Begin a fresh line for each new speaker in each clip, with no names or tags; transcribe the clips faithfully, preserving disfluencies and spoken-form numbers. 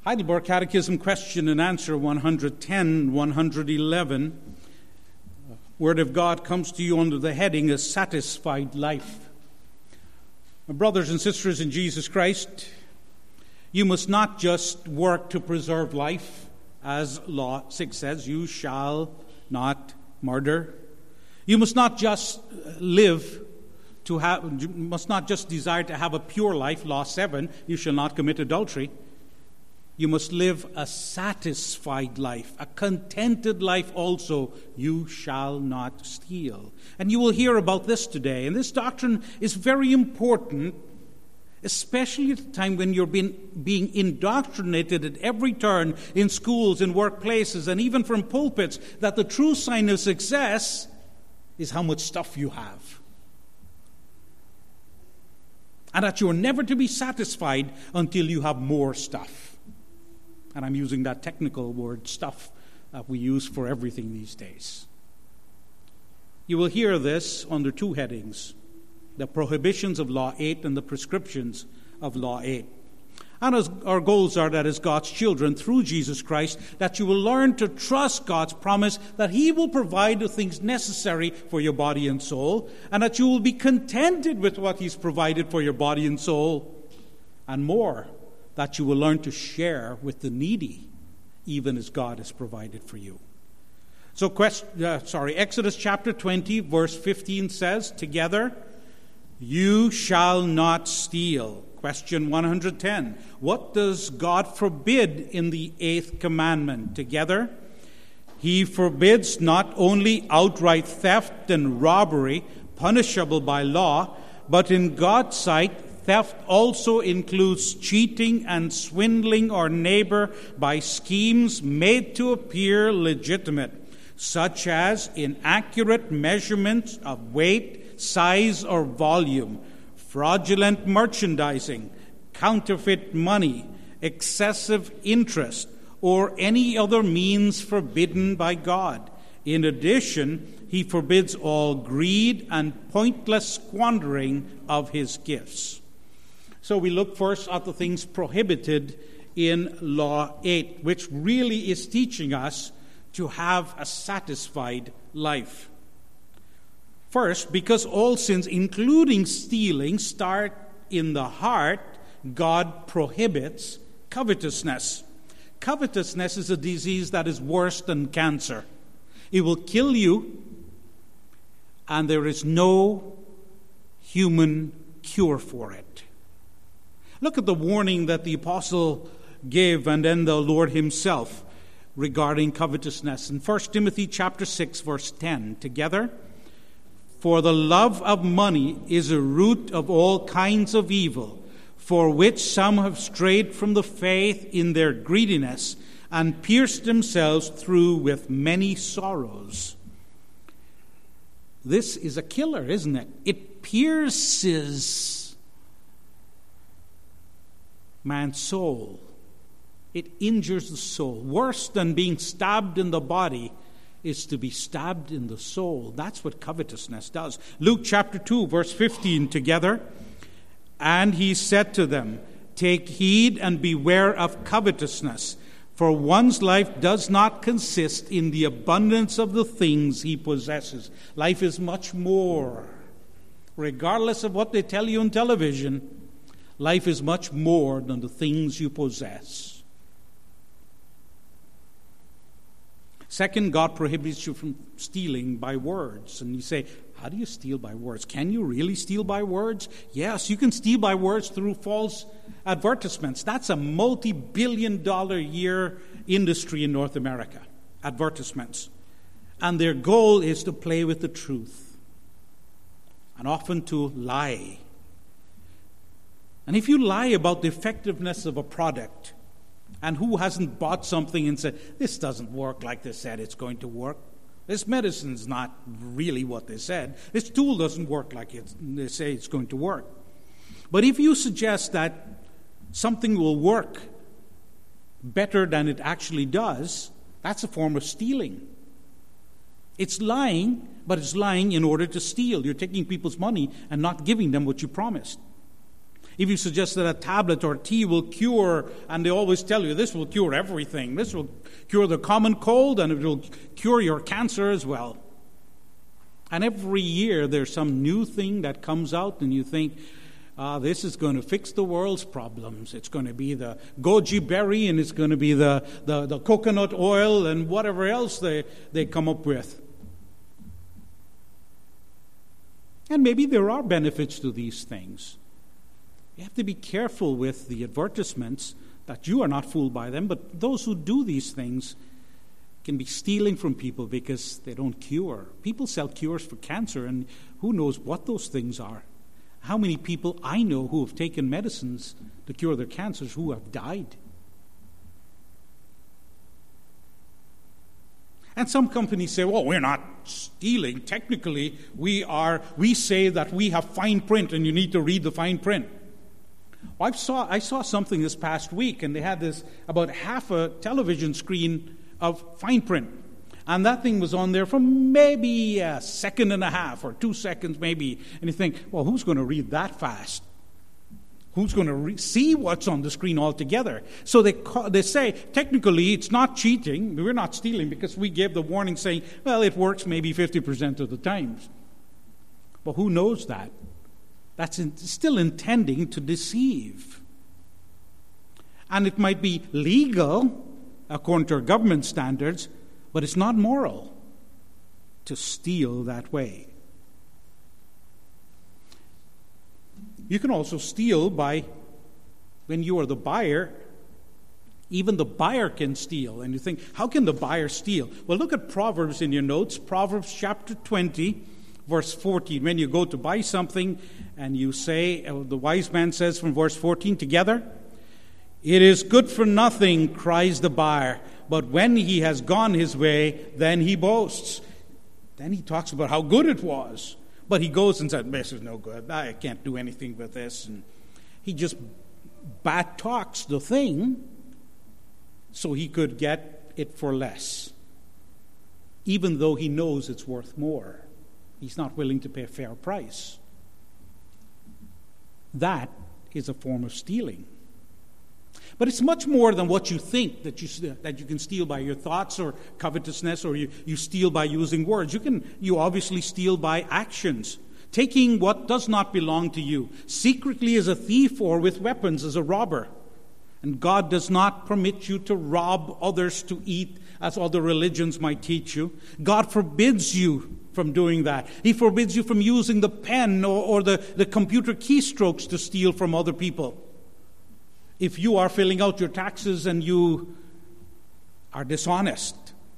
Heidelberg Catechism question and answer one ten, one eleven. Word of God comes to you under the heading, A Satisfied Life. My brothers and sisters in Jesus Christ, you must not just work to preserve life, as Law six says, you shall not murder. You must not just live to have, you must not just desire to have a pure life, Law seven, you shall not commit adultery. You must live a satisfied life, a contented life also. You shall not steal. And you will hear about this today. And this doctrine is very important, especially at a time when you're being, being indoctrinated at every turn in schools, in workplaces, and even from pulpits, that the true sign of success is how much stuff you have. And that you're never to be satisfied until you have more stuff. And I'm using that technical word, stuff, that we use for everything these days. You will hear this under two headings: the prohibitions of Law eight and the prescriptions of Law eight. And as our goals are that as God's children, through Jesus Christ, that you will learn to trust God's promise that He will provide the things necessary for your body and soul, and that you will be contented with what He's provided for your body and soul, and more, that you will learn to share with the needy, even as God has provided for you. So, question, uh, sorry, Exodus chapter twenty, verse fifteen says, together, you shall not steal. Question one ten, what does God forbid in the eighth commandment? Together, He forbids not only outright theft and robbery, punishable by law, but in God's sight, theft also includes cheating and swindling our neighbor by schemes made to appear legitimate, such as inaccurate measurements of weight, size, or volume, fraudulent merchandising, counterfeit money, excessive interest, or any other means forbidden by God. In addition, He forbids all greed and pointless squandering of His gifts. So we look first at the things prohibited in Law eight, which really is teaching us to have a satisfied life. First, because all sins, including stealing, start in the heart, God prohibits covetousness. Covetousness is a disease that is worse than cancer. It will kill you, and there is no human cure for it. Look at the warning that the apostle gave, and then the Lord Himself, regarding covetousness. In First Timothy chapter six, verse ten, together, for the love of money is a root of all kinds of evil, for which some have strayed from the faith in their greediness, and pierced themselves through with many sorrows. This is a killer, isn't it? It pierces man's soul. It injures the soul. Worse than being stabbed in the body is to be stabbed in the soul. That's what covetousness does. Luke chapter two, verse fifteen, together. And He said to them, take heed and beware of covetousness, for one's life does not consist in the abundance of the things he possesses. Life is much more. Regardless of what they tell you on television, life is much more than the things you possess. Second, God prohibits you from stealing by words. And you say, how do you steal by words? Can you really steal by words? Yes, you can steal by words through false advertisements. That's a multi-billion dollar a year industry in North America, advertisements. And their goal is to play with the truth and often to lie. And if you lie about the effectiveness of a product, and who hasn't bought something and said, this doesn't work like they said it's going to work. This medicine's not really what they said. This tool doesn't work like it's, they say it's going to work. But if you suggest that something will work better than it actually does, that's a form of stealing. It's lying, but it's lying in order to steal. You're taking people's money and not giving them what you promised. If you suggest that a tablet or tea will cure, and they always tell you this will cure everything, this will cure the common cold and it will cure your cancer as well. And every year there's some new thing that comes out and you think, ah, this is going to fix the world's problems. It's going to be the goji berry and it's going to be the, the, the coconut oil and whatever else they, they come up with. And maybe there are benefits to these things. You have to be careful with the advertisements that you are not fooled by them, but those who do these things can be stealing from people because they don't cure. People sell cures for cancer, and who knows what those things are. How many people I know who have taken medicines to cure their cancers who have died? And some companies say, well, we're not stealing. Technically, we are. We say that we have fine print and you need to read the fine print. Well, I saw, I saw something this past week, and they had this about half a television screen of fine print. And that thing was on there for maybe a second and a half or two seconds maybe. And you think, well, who's going to read that fast? Who's going to re- see what's on the screen altogether? So they call, they say, technically, it's not cheating. We're not stealing because we gave the warning saying, well, it works maybe fifty percent of the times. But who knows that? That's in, still intending to deceive. And it might be legal, according to our government standards, but it's not moral to steal that way. You can also steal by, when you are the buyer, even the buyer can steal. And you think, how can the buyer steal? Well, look at Proverbs in your notes. Proverbs chapter twenty, verse fourteen. When you go to buy something and you say, the wise man says from verse fourteen together, "It is good for nothing, cries the buyer, but when he has gone his way, then he boasts." Then he talks about how good it was. But he goes and says, "This is no good. I can't do anything with this." And he just bad talks the thing so he could get it for less, even though he knows it's worth more. He's not willing to pay a fair price. That is a form of stealing. But it's much more than what you think that you that you can steal by your thoughts or covetousness, or you, you steal by using words. You can you obviously steal by actions. Taking what does not belong to you, secretly as a thief or with weapons as a robber. And God does not permit you to rob others to eat, as other religions might teach you. God forbids you from doing that. He forbids you from using the pen or, or the, the computer keystrokes to steal from other people. If you are filling out your taxes and you are dishonest,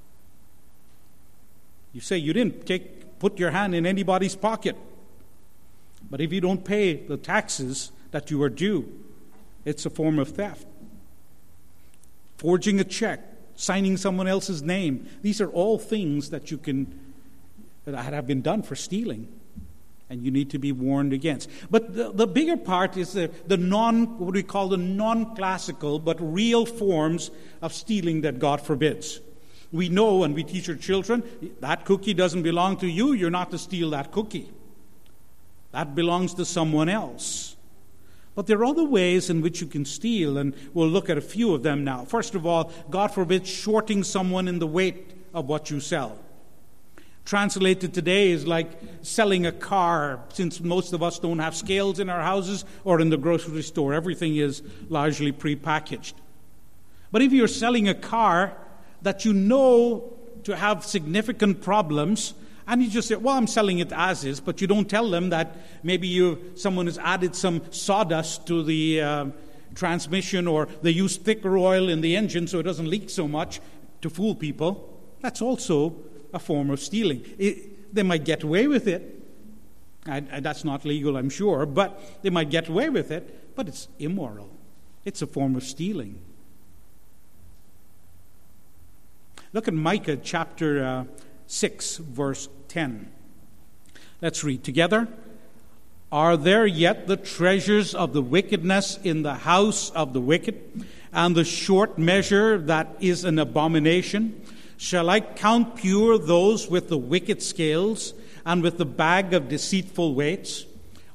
you say you didn't take, put your hand in anybody's pocket. But if you don't pay the taxes that you are due, it's a form of theft. Forging a check, signing someone else's name, these are all things that you can, that have been done for stealing. And you need to be warned against. But the, the bigger part is the, the non, what we call the non-classical but real forms of stealing that God forbids. We know, and we teach our children, that cookie doesn't belong to you. You're not to steal that cookie. That belongs to someone else. But there are other ways in which you can steal, and we'll look at a few of them now. First of all, God forbids shorting someone in the weight of what you sell. Translated today is like selling a car, since most of us don't have scales in our houses or in the grocery store. Everything is largely prepackaged. But if you're selling a car that you know to have significant problems, and you just say, well, I'm selling it as is, but you don't tell them that maybe you someone has added some sawdust to the uh, transmission, or they use thicker oil in the engine so it doesn't leak so much to fool people, that's also a form of stealing. It, they might get away with it. I, I, that's not legal, I'm sure, but they might get away with it, but it's immoral. It's a form of stealing. Look at Micah chapter uh, six, verse ten. Let's read together. "Are there yet the treasures of the wickedness in the house of the wicked, and the short measure that is an abomination? Shall I count pure those with the wicked scales and with the bag of deceitful weights?"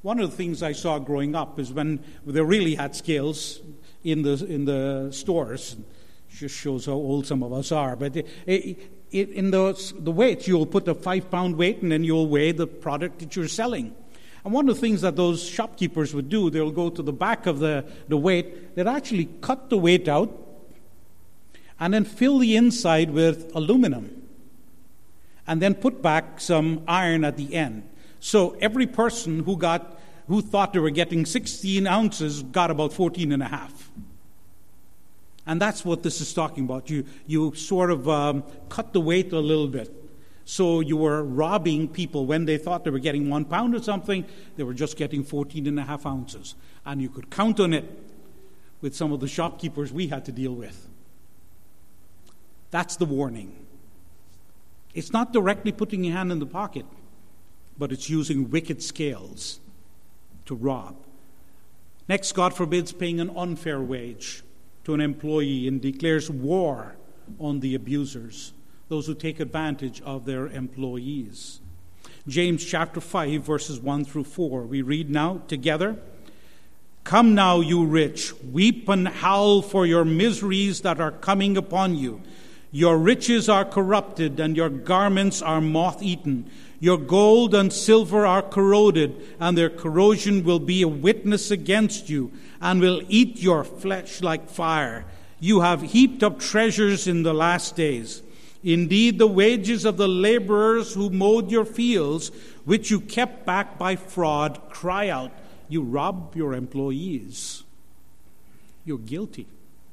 One of the things I saw growing up is when they really had scales in the in the stores. Just shows how old some of us are. But it, it, it, in those, the weights, you'll put a five-pound weight, and then you'll weigh the product that you're selling. And one of the things that those shopkeepers would do, they'll go to the back of the, the weight, they'd actually cut the weight out and then fill the inside with aluminum and then put back some iron at the end. So every person who got who thought they were getting sixteen ounces got about fourteen and a half. And that's what this is talking about. You, you sort of um, cut the weight a little bit. So you were robbing people when they thought they were getting one pound or something, they were just getting fourteen and a half ounces. And you could count on it with some of the shopkeepers we had to deal with. That's the warning. It's not directly putting your hand in the pocket, but it's using wicked scales to rob. Next, God forbids paying an unfair wage to an employee and declares war on the abusers, those who take advantage of their employees. James chapter five, verses one through four. We read now together. Come now, you rich, weep and howl for your miseries that are coming upon you. Your riches are corrupted, and your garments are moth-eaten. Your gold and silver are corroded, and their corrosion will be a witness against you, and will eat your flesh like fire. You have heaped up treasures in the last days. Indeed, the wages of the laborers who mowed your fields, which you kept back by fraud, cry out. You rob your employees. You're guilty.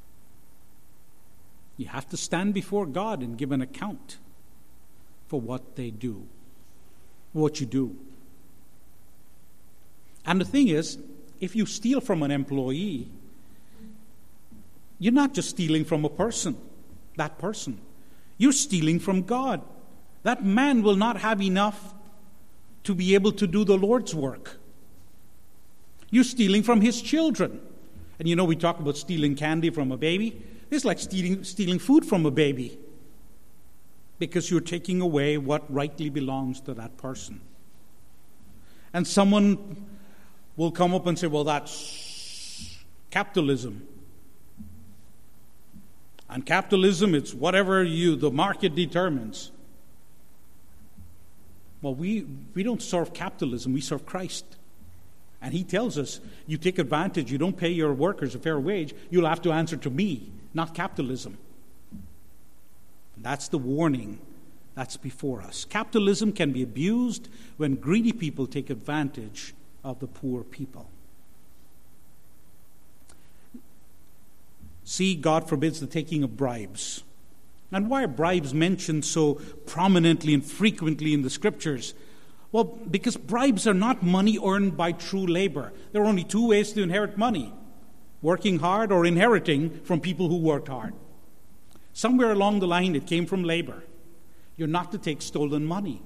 You have to stand before God and give an account for what they do, what you do. And the thing is, if you steal from an employee, you're not just stealing from a person, that person. You're stealing from God. That man will not have enough to be able to do the Lord's work. You're stealing from his children. And you know, we talk about stealing candy from a baby. It's like stealing, stealing food from a baby, because you're taking away what rightly belongs to that person. And someone will come up and say, well, that's capitalism. And capitalism, it's whatever you the market determines. Well, we, we don't serve capitalism, we serve Christ. And he tells us, you take advantage, you don't pay your workers a fair wage, you'll have to answer to me, not capitalism. And that's the warning that's before us. Capitalism can be abused when greedy people take advantage of the poor people. See, God forbids the taking of bribes. And why are bribes mentioned so prominently and frequently in the Scriptures? Well, because bribes are not money earned by true labor. There are only two ways to inherit money: working hard or inheriting from people who worked hard. Somewhere along the line, it came from labor. You're not to take stolen money.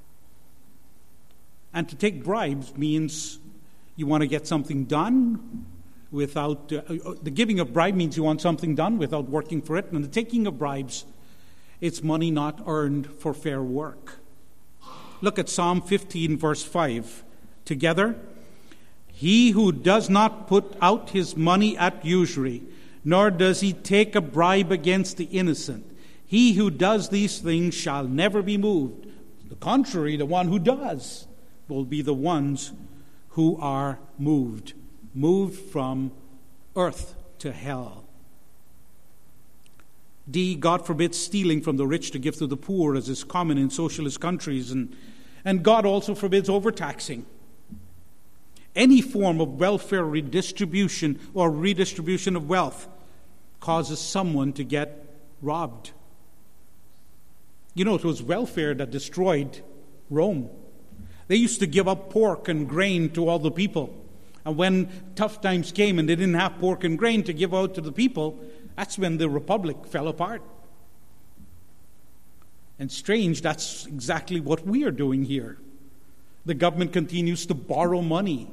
And to take bribes means you want to get something done without... Uh, the giving of bribe means you want something done without working for it. And the taking of bribes, it's money not earned for fair work. Look at Psalm fifteen, verse five. Together. He who does not put out his money at usury, nor does he take a bribe against the innocent, he who does these things shall never be moved. The contrary, the one who does will be the ones who are moved, moved from earth to hell. D, God forbids stealing from the rich to give to the poor, as is common in socialist countries, and, and God also forbids overtaxing. Any form of welfare redistribution or redistribution of wealth causes someone to get robbed. You know, it was welfare that destroyed Rome. They used to give up pork and grain to all the people. And when tough times came and they didn't have pork and grain to give out to the people, that's when the republic fell apart. And strange, that's exactly what we are doing here. The government continues to borrow money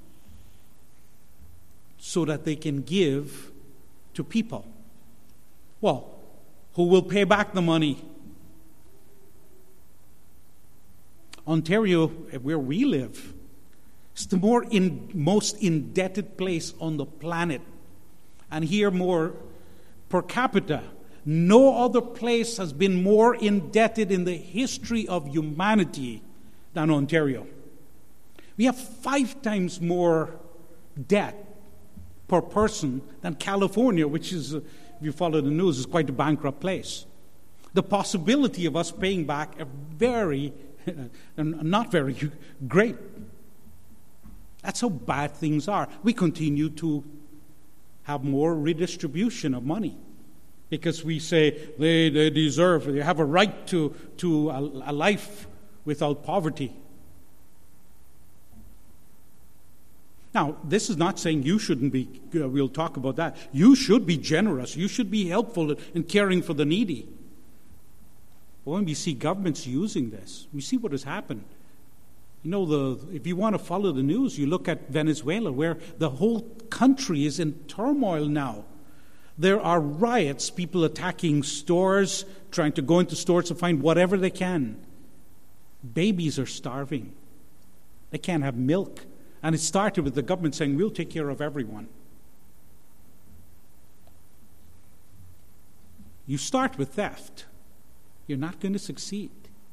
so that they can give to people. Well, who will pay back the money? Ontario, where we live, It's the more in, most indebted place on the planet. And here more per capita. No other place has been more indebted in the history of humanity than Ontario. We have five times more debt per person than California, which is, if you follow the news, is quite a bankrupt place. The possibility of us paying back are very, not very great. That's how bad things are. We continue to have more redistribution of money because we say they, they deserve, they have a right to, to a, a life without poverty. Now, this is not saying you shouldn't be, uh, we'll talk about that. You should be generous. You should be helpful in caring for the needy. But when we see governments using this, we see what has happened. You know, the if you want to follow the news, you look at Venezuela, where the whole country is in turmoil now. There are riots, people attacking stores, trying to go into stores to find whatever they can. Babies are starving. They can't have milk. And it started with the government saying, we'll take care of everyone. You start with theft, you're not going to succeed.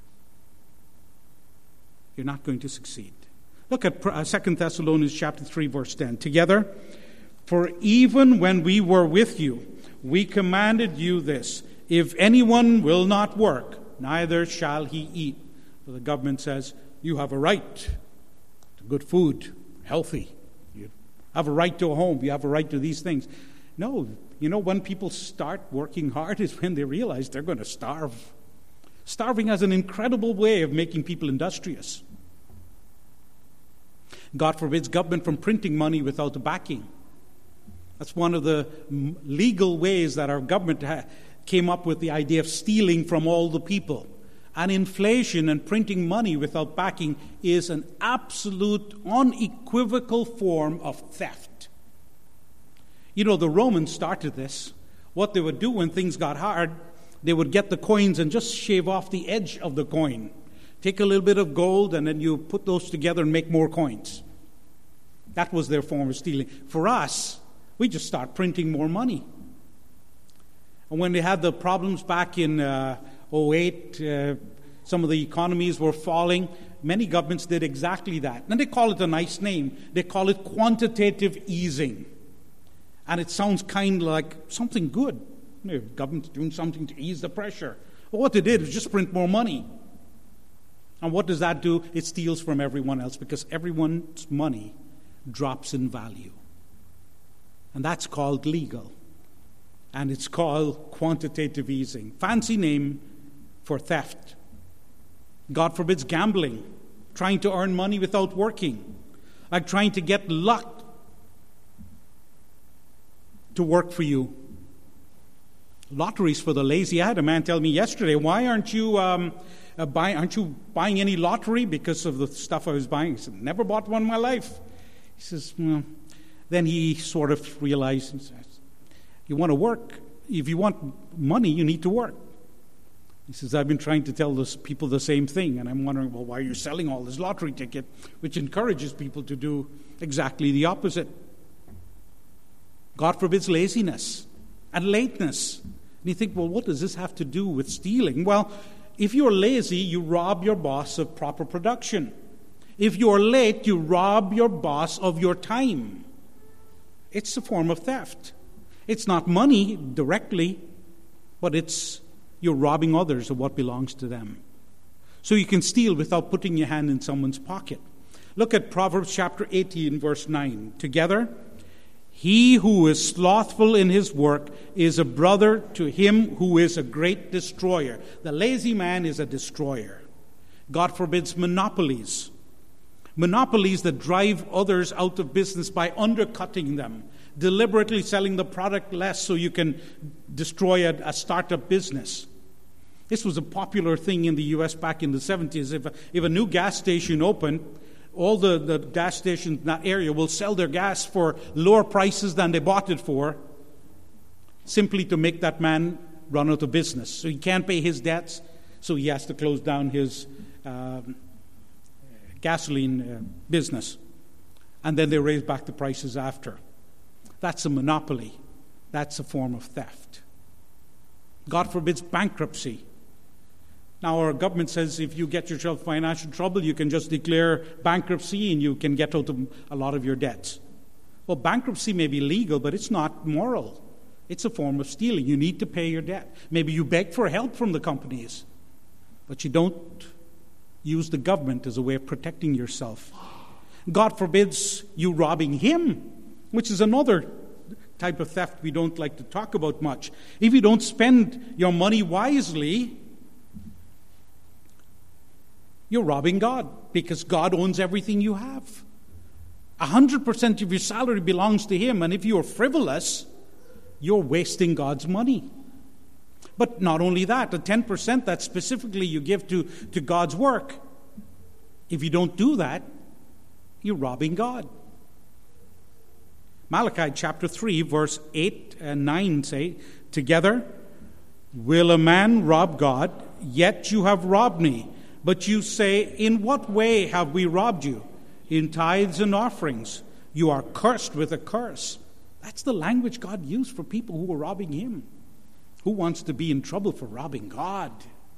You're not going to succeed. Look at Second Thessalonians chapter three, verse ten. Together, for even when we were with you, we commanded you this, if anyone will not work, neither shall he eat. For the government says, you have a right to good food, healthy. You have a right to a home. You have a right to these things. No, you know, when people start working hard is when they realize they're going to starve. Starving has an incredible way of making people industrious. God forbids government from printing money without the backing. That's one of the legal ways that our government ha- came up with the idea of stealing from all the people. And inflation and printing money without backing is an absolute, unequivocal form of theft. You know, the Romans started this. What they would do when things got hard, they would get the coins and just shave off the edge of the coin. Take a little bit of gold and then you put those together and make more coins. That was their form of stealing. For us, we just start printing more money. And when they had the problems back in uh, oh eight, uh, some of the economies were falling. Many governments did exactly that. And they call it a nice name. They call it quantitative easing. And it sounds kind of like something good. You know, government's doing something to ease the pressure. Well, what they did was just print more money. And what does that do? It steals from everyone else because everyone's money drops in value. And that's called legal. And it's called quantitative easing. Fancy name for theft. God forbids gambling, trying to earn money without working, like trying to get luck to work for you. Lotteries for the lazy. I had a man tell me yesterday, why aren't you um, uh, buying, aren't you buying any lottery because of the stuff I was buying? I said, never bought one in my life. He says, well, then he sort of realized, he says, you want to work. If you want money, you need to work. He says, I've been trying to tell those people the same thing, and I'm wondering, well, why are you selling all this lottery ticket, which encourages people to do exactly the opposite? God forbids laziness and lateness. And you think, well, what does this have to do with stealing? Well, if you're lazy, you rob your boss of proper production. If you're late, you rob your boss of your time. It's a form of theft. It's not money directly, but it's you're robbing others of what belongs to them. So you can steal without putting your hand in someone's pocket. Look at Proverbs chapter eighteen, verse nine. Together, he who is slothful in his work is a brother to him who is a great destroyer. The lazy man is a destroyer. God forbids monopolies. Monopolies that drive others out of business by undercutting them, deliberately selling the product less so you can destroy a, a startup business. This was a popular thing in the U S back in the seventies. If a, if a new gas station opened, all the, the gas stations in that area will sell their gas for lower prices than they bought it for, simply to make that man run out of business. So he can't pay his debts, so he has to close down his uh, gasoline uh, business. and then they raise back the prices after. That's a monopoly. That's a form of theft. God forbids bankruptcy. Now, our government says if you get yourself in financial trouble, you can just declare bankruptcy and you can get out of a lot of your debts. Well, bankruptcy may be legal, but it's not moral. It's a form of stealing. You need to pay your debt. Maybe you beg for help from the companies, but you don't use the government as a way of protecting yourself. God forbids you robbing Him, which is another type of theft we don't like to talk about much. If you don't spend your money wisely, you're robbing God, because God owns everything you have. A hundred percent of your salary belongs to Him, and if you're frivolous, you're wasting God's money. But not only that, the ten percent that specifically you give to, to God's work, if you don't do that, you're robbing God. Malachi chapter three, verse eight and nine say, "Together will a man rob God? Yet you have robbed me. But you say, in what way have we robbed you? In tithes and offerings. You are cursed with a curse." That's the language God used for people who were robbing Him. Who wants to be in trouble for robbing God?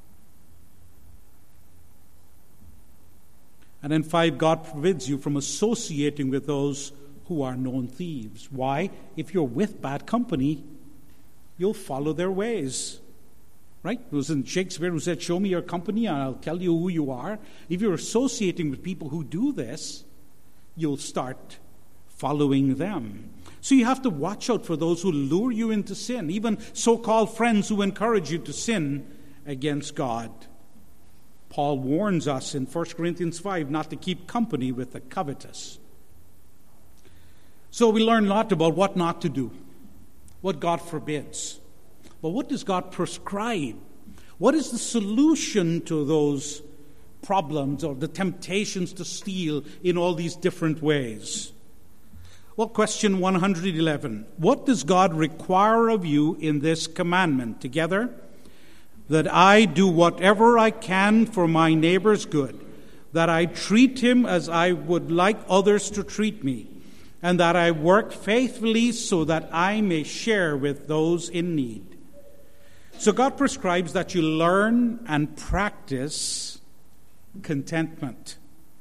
And then five, God forbids you from associating with those who are known thieves. Why? If you're with bad company, you'll follow their ways. Right? It was in Shakespeare who said, "Show me your company and I'll tell you who you are." If you're associating with people who do this, you'll start following them. So you have to watch out for those who lure you into sin, even so-called friends who encourage you to sin against God. Paul warns us in First Corinthians five not to keep company with the covetous. So we learn a lot about what not to do, what God forbids. But what does God prescribe? What is the solution to those problems or the temptations to steal in all these different ways? Well, question one hundred eleven. What does God require of you in this commandment? Together, that I do whatever I can for my neighbor's good, that I treat him as I would like others to treat me, and that I work faithfully so that I may share with those in need. So God prescribes that you learn and practice contentment.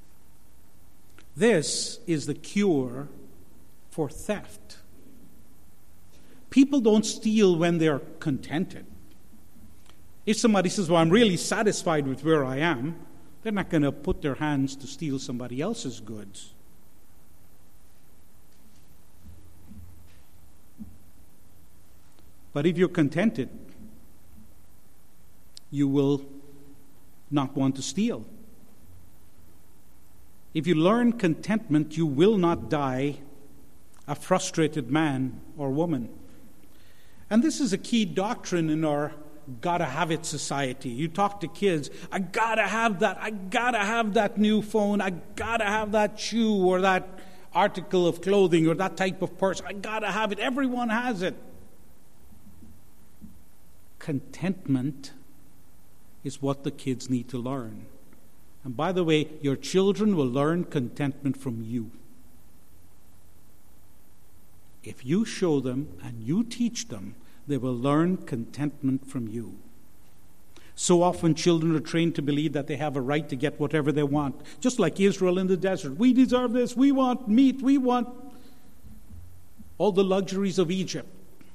This is the cure for theft. People don't steal when they're contented. If somebody says, "Well, I'm really satisfied with where I am," they're not going to put their hands to steal somebody else's goods. But if you're contented, you will not want to steal. If you learn contentment, you will not die a frustrated man or woman. And this is a key doctrine in our gotta have it society. You talk to kids, I gotta have that, I gotta have that new phone, I gotta have that shoe or that article of clothing or that type of purse, I gotta have it. Everyone has it. Contentment is what the kids need to learn. And by the way, your children will learn contentment from you. If you show them and you teach them, they will learn contentment from you. So often children are trained to believe that they have a right to get whatever they want. Just like Israel in the desert. We deserve this. We want meat. We want all the luxuries of Egypt.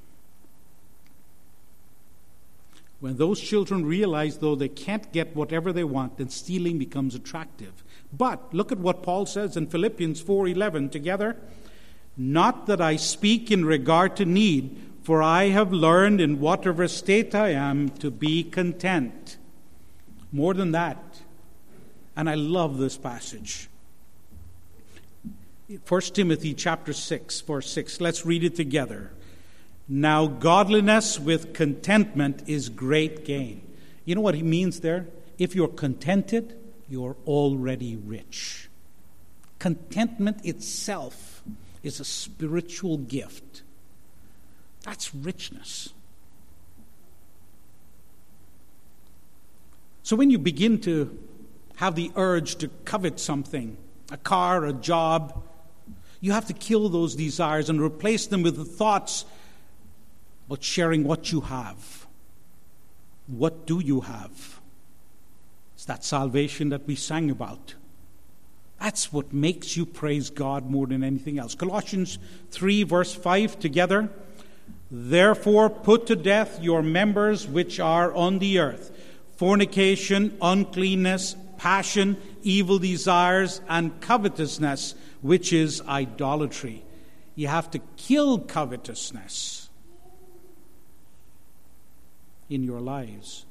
When those children realize, though, they can't get whatever they want, then stealing becomes attractive. But look at what Paul says in Philippians four eleven together. Not that I speak in regard to need, for I have learned in whatever state I am to be content. More than that, and I love this passage. First Timothy chapter six, verse six. Let's read it together. Now godliness with contentment is great gain. You know what he means there? If you're contented, you're already rich. Contentment itself is a spiritual gift. That's richness. So when you begin to have the urge to covet something, a car, a job, You have to kill those desires and replace them with the thoughts about sharing what you have. What do you have? It's that salvation that we sang about. That's what makes you praise God more than anything else. Colossians three, verse five, together. Therefore put to death your members which are on the earth, fornication, uncleanness, passion, evil desires, and covetousness, which is idolatry. You have to kill covetousness in your lives.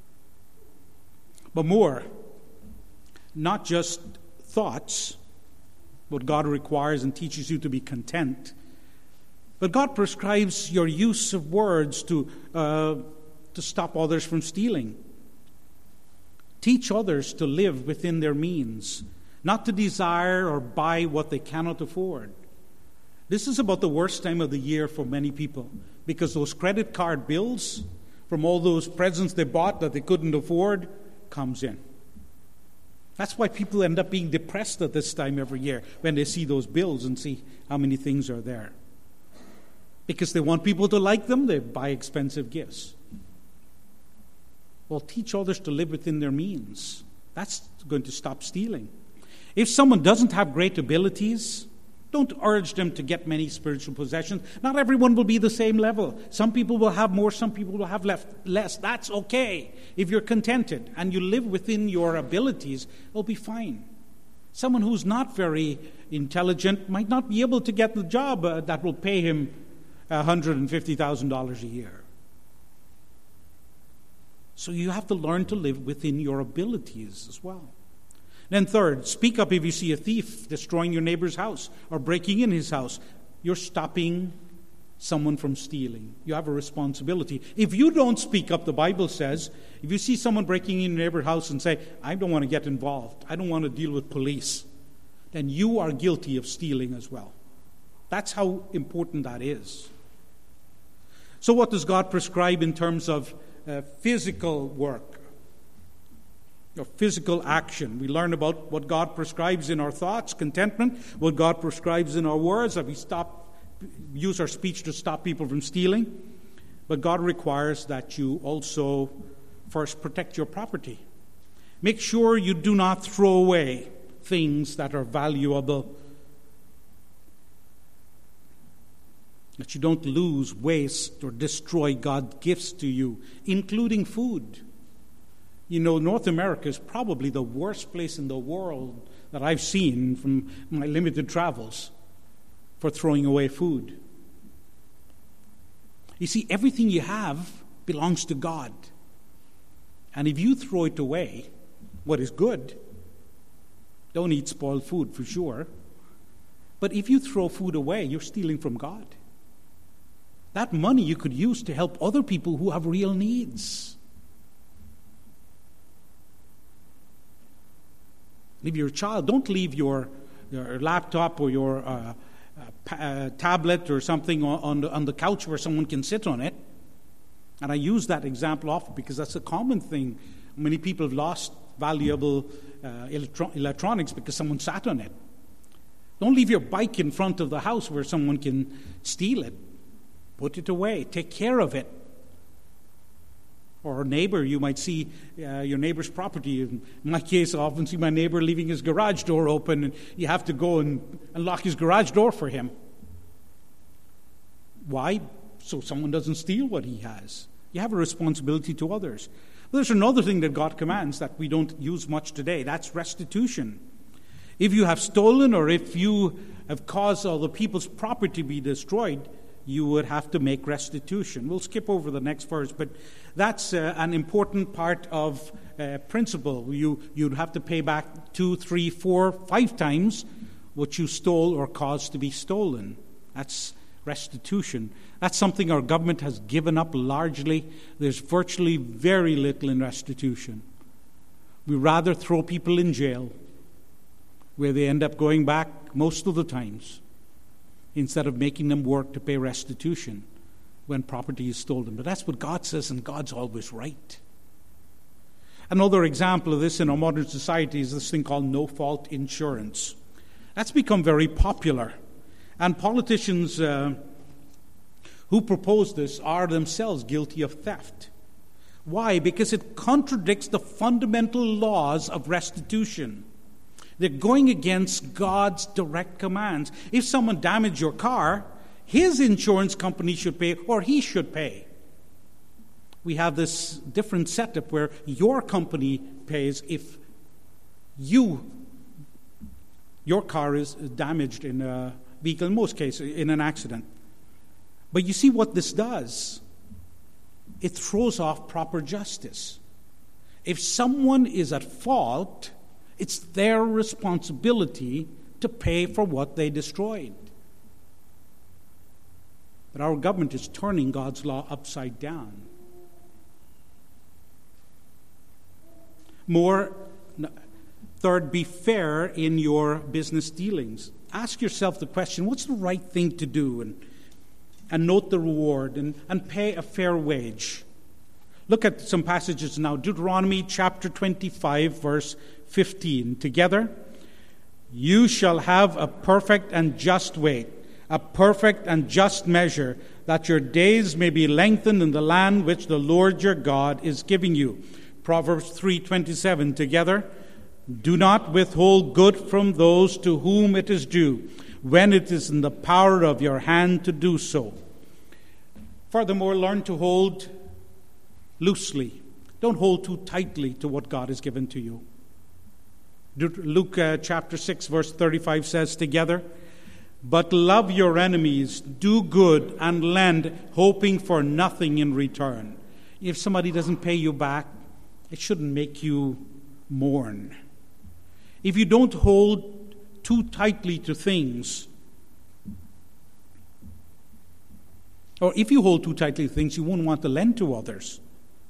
But more, not just thoughts, what God requires and teaches you to be content, but God prescribes your use of words to uh, to stop others from stealing. Teach others to live within their means, not to desire or buy what they cannot afford. This is about the worst time of the year for many people, because those credit card bills from all those presents they bought that they couldn't afford comes in. That's why people end up being depressed at this time every year when they see those bills and see how many things are there. Because they want people to like them, they buy expensive gifts. Well, teach others to live within their means. That's going to stop stealing. If someone doesn't have great abilities, don't urge them to get many spiritual possessions. Not everyone will be the same level. Some people will have more, some people will have less. That's okay. If you're contented and you live within your abilities, it'll be fine. Someone who's not very intelligent might not be able to get the job uh, that will pay him one hundred fifty thousand dollars a year. So you have to learn to live within your abilities as well. Then third, speak up if you see a thief destroying your neighbor's house or breaking in his house. You're stopping someone from stealing. You have a responsibility. If you don't speak up, the Bible says, if you see someone breaking in your neighbor's house and say, I don't want to get involved, I don't want to deal with police, then you are guilty of stealing as well. That's how important that is. So what does God prescribe in terms of uh, physical work? Or physical action. We learn about what God prescribes in our thoughts, contentment, what God prescribes in our words, that we stop, use our speech to stop people from stealing. But God requires that you also first protect your property. Make sure you do not throw away things that are valuable, that you don't lose, waste, or destroy God's gifts to you, including food. You know, North America is probably the worst place in the world that I've seen from my limited travels for throwing away food. You see, everything you have belongs to God. And if you throw it away, what is good, don't eat spoiled food for sure. But if you throw food away, you're stealing from God. That money you could use to help other people who have real needs. Leave your child. Don't leave your, your laptop or your uh, uh, uh, tablet or something on, on, the, on the couch where someone can sit on it. And I use that example often because that's a common thing. Many people have lost valuable uh, electro- electronics because someone sat on it. Don't leave your bike in front of the house where someone can steal it. Put it away. Take care of it. Or a neighbor, you might see uh, your neighbor's property. In my case, I often see my neighbor leaving his garage door open, and you have to go and unlock his garage door for him. Why? So someone doesn't steal what he has. You have a responsibility to others. There's another thing that God commands that we don't use much today. That's restitution. If you have stolen or if you have caused other people's property to be destroyed, you would have to make restitution. We'll skip over the next verse, but that's uh, an important part of uh, principle. You, you'd have to pay back two, three, four, five times what you stole or caused to be stolen. That's restitution. That's something our government has given up largely. There's virtually very little in restitution. We rather throw people in jail, where they end up going back most of the times, instead of making them work to pay restitution when property is stolen. But that's what God says, and God's always right. Another example of this in our modern society is this thing called no-fault insurance. That's become very popular. And politicians uh, who propose this are themselves guilty of theft. Why? Because it contradicts the fundamental laws of restitution. They're going against God's direct commands. If someone damaged your car, his insurance company should pay, or he should pay. We have this different setup where your company pays if you, your car is damaged in a vehicle, in most cases, in an accident. But you see what this does? It throws off proper justice. If someone is at fault, it's their responsibility to pay for what they destroyed. But our government is turning God's law upside down. More, third, be fair in your business dealings. Ask yourself the question, what's the right thing to do? And, and note the reward and, and pay a fair wage. Look at some passages now. Deuteronomy chapter twenty-five, verse fifteen. Together, you shall have a perfect and just weight, a perfect and just measure, that your days may be lengthened in the land which the Lord your God is giving you. Proverbs three twenty-seven. Together, do not withhold good from those to whom it is due, when it is in the power of your hand to do so. Furthermore, learn to hold loosely. Don't hold too tightly to what God has given to you. Luke uh, chapter six, verse thirty-five says, together, but love your enemies, do good, and lend, hoping for nothing in return. If somebody doesn't pay you back, it shouldn't make you mourn. If you don't hold too tightly to things, or if you hold too tightly to things, you won't want to lend to others.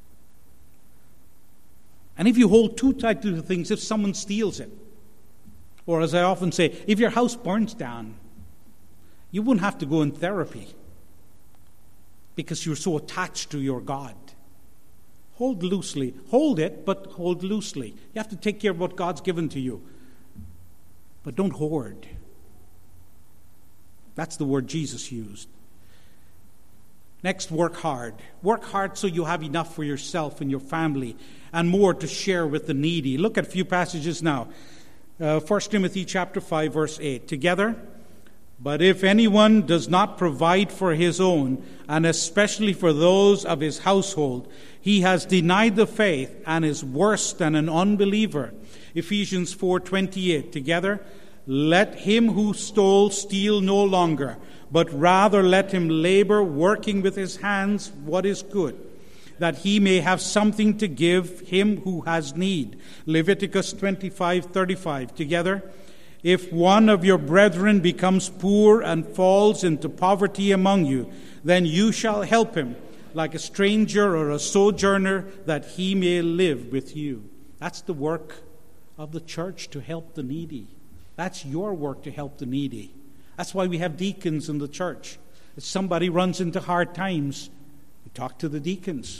And if you hold too tightly to things, if someone steals it, or as I often say, if your house burns down, you wouldn't have to go in therapy because you're so attached to your God. Hold loosely. Hold it, but hold loosely. You have to take care of what God's given to you. But don't hoard. That's the word Jesus used. Next, work hard. Work hard so you have enough for yourself and your family and more to share with the needy. Look at a few passages now. Uh, First Timothy chapter five, verse eight. Together, but if anyone does not provide for his own, and especially for those of his household, he has denied the faith and is worse than an unbeliever. Ephesians four twenty-eight. Together, let him who stole steal no longer, but rather let him labor, working with his hands what is good, that he may have something to give him who has need. Leviticus twenty-five thirty-five. Together, if one of your brethren becomes poor and falls into poverty among you, then you shall help him, like a stranger or a sojourner, that he may live with you. That's the work of the church, to help the needy. That's your work, to help the needy. That's why we have deacons in the church. If somebody runs into hard times, you talk to the deacons.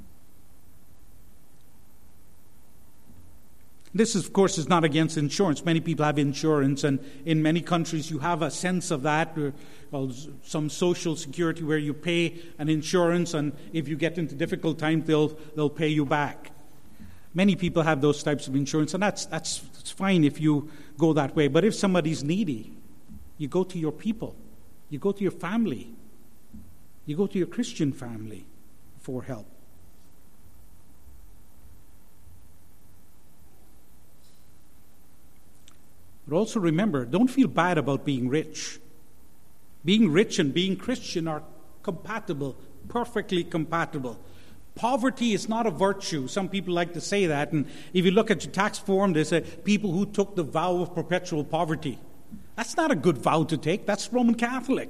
This, of course, is not against insurance. Many people have insurance, and in many countries you have a sense of that, or well, some social security where you pay an insurance, and if you get into difficult times, they'll they'll pay you back. Many people have those types of insurance, and that's that's, that's fine if you go that way. But if somebody's needy, you go to your people, you go to your family, you go to your Christian family for help. But also remember, don't feel bad about being rich. Being rich and being Christian are compatible, perfectly compatible. Poverty is not a virtue. Some people like to say that. And if you look at your tax form, they say people who took the vow of perpetual poverty. That's not a good vow to take. That's Roman Catholic.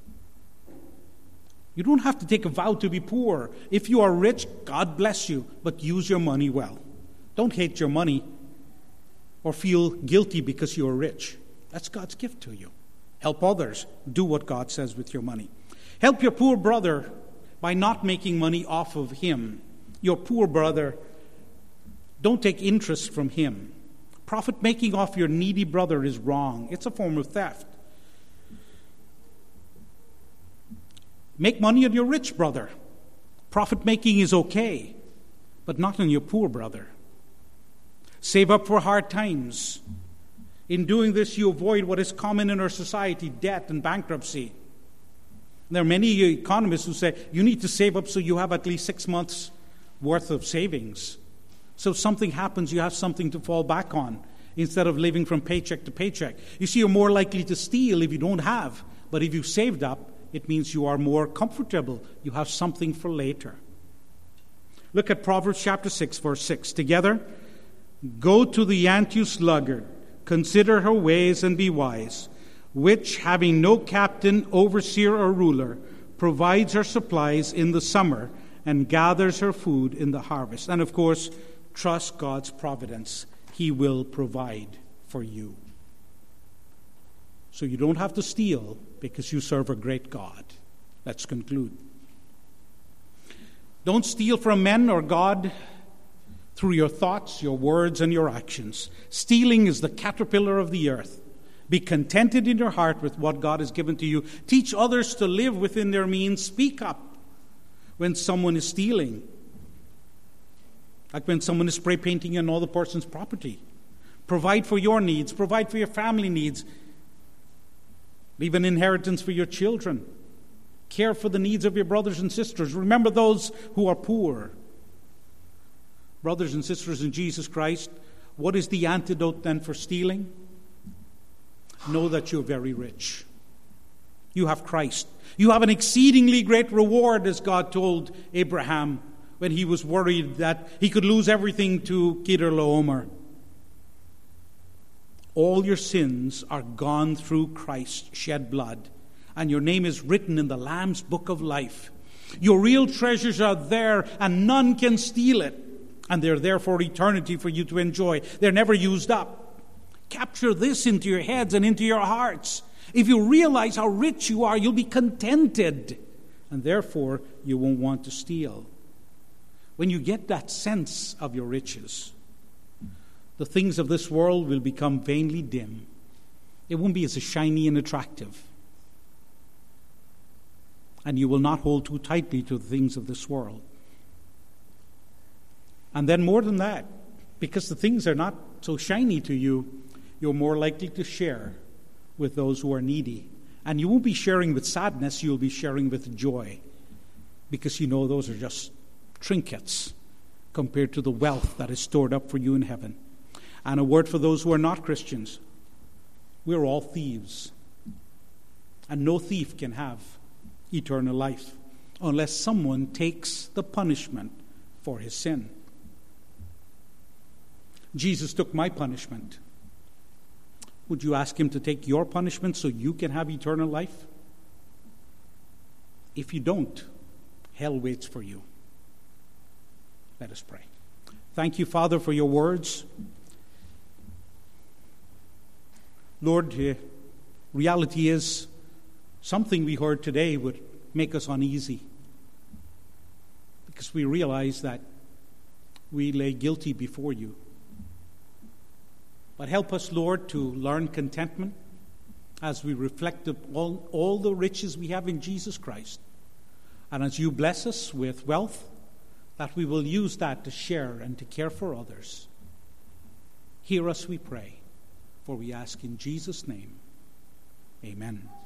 You don't have to take a vow to be poor. If you are rich, God bless you, but use your money well. Don't hate your money or feel guilty because you are rich. That's God's gift to you. Help others. Do what God says with your money. Help your poor brother by not making money off of him. Your poor brother, don't take interest from him. Profit making off your needy brother is wrong. It's a form of theft. Make money on your rich brother. Profit making is okay, but not on your poor brother. Save up for hard times. In doing this, you avoid what is common in our society, debt and bankruptcy. There are many economists who say you need to save up so you have at least six months' worth of savings. So if something happens, you have something to fall back on instead of living from paycheck to paycheck. You see, you're more likely to steal if you don't have. But if you've saved up, it means you are more comfortable. You have something for later. Look at Proverbs chapter six, verse six. Together, go to the ant, you sluggard. Consider her ways and be wise, which, having no captain, overseer, or ruler, provides her supplies in the summer and gathers her food in the harvest. And of course, trust God's providence. He will provide for you. So you don't have to steal because you serve a great God. Let's conclude. Don't steal from men or God through your thoughts, your words, and your actions. Stealing is the caterpillar of the earth. Be contented in your heart with what God has given to you. Teach others to live within their means. Speak up when someone is stealing. Like when someone is spray painting another person's property. Provide for your needs. Provide for your family needs. Leave an inheritance for your children. Care for the needs of your brothers and sisters. Remember those who are poor. Brothers and sisters in Jesus Christ, what is the antidote then for stealing? Know that you're very rich. You have Christ. You have an exceedingly great reward, as God told Abraham when he was worried that he could lose everything to Kedorlaomer. All your sins are gone through Christ's shed blood, and your name is written in the Lamb's book of life. Your real treasures are there, and none can steal it. And they're there for eternity for you to enjoy. They're never used up. Capture this into your heads and into your hearts. If you realize how rich you are, you'll be contented. And therefore, you won't want to steal. When you get that sense of your riches, the things of this world will become vainly dim. It won't be as shiny and attractive. And you will not hold too tightly to the things of this world. And then more than that, because the things are not so shiny to you, you're more likely to share with those who are needy. And you won't be sharing with sadness, you'll be sharing with joy. Because you know those are just trinkets compared to the wealth that is stored up for you in heaven. And a word for those who are not Christians. We're all thieves. And no thief can have eternal life unless someone takes the punishment for his sin. Jesus took my punishment. Would you ask him to take your punishment so you can have eternal life? If you don't, hell waits for you. Let us pray. Thank you, Father, for your words. Lord, uh, reality is something we heard today would make us uneasy because we realize that we lay guilty before you. But help us, Lord, to learn contentment as we reflect all, all the riches we have in Jesus Christ. And as you bless us with wealth, that we will use that to share and to care for others. Hear us, we pray, for we ask in Jesus' name. Amen.